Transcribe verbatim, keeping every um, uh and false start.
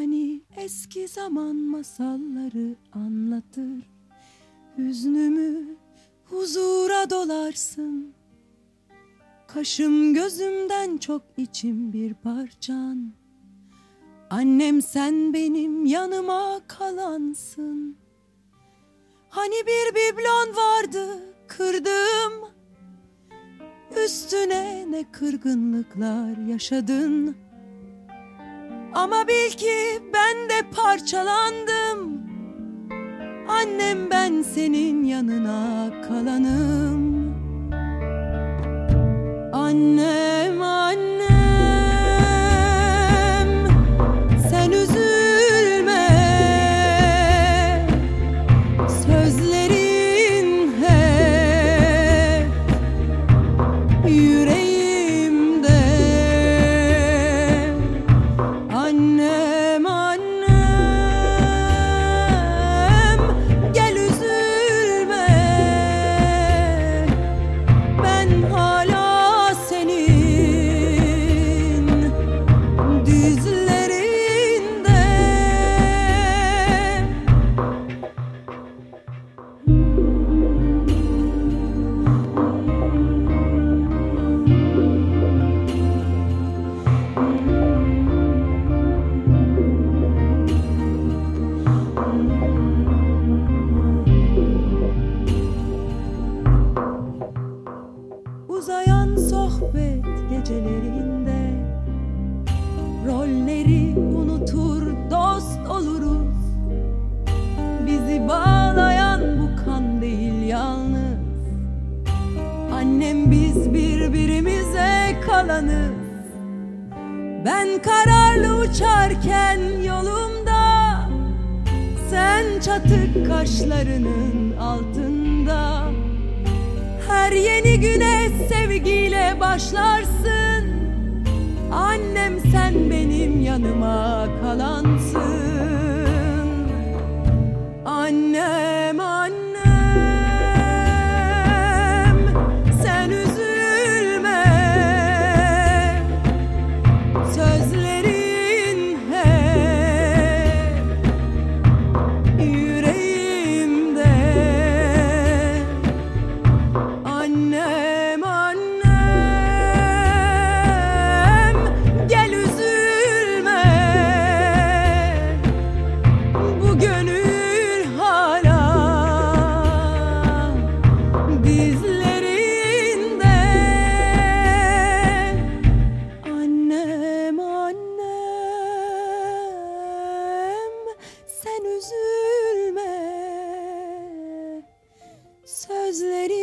Hani eski zaman masalları anlatır, hüznümü huzura dolarsın. Kaşım gözümden çok içim bir parçan. Annem sen benim yanıma kalansın. Hani bir biblon vardı kırdım, üstüne ne kırgınlıklar yaşadın. Ama bil ki ben de parçalandım. Annem ben senin yanına kalanım. Annem, annem, sen üzülme. Sözlerin hep yüreğimde. Annem, annem, gel üzülme. Ben hala uzayan sohbet gecelerinde rolleri unutur dost oluruz. Bizi bağlayan bu kan değil yalnız. Annem biz birbirimize kalanız. Ben kararlı uçarken yolumda, sen çatık kaşlarının altında. Her yeni güne sevgiyle başlarsın. Annem sen benim yanıma kalansın. Annem, annem, sen üzülme. Sözlerin hep yüreğimde. Annem, annem, gel üzülme. Bu gönül hala dizlerinde. Annem, annem, sen üzülme. Sözleri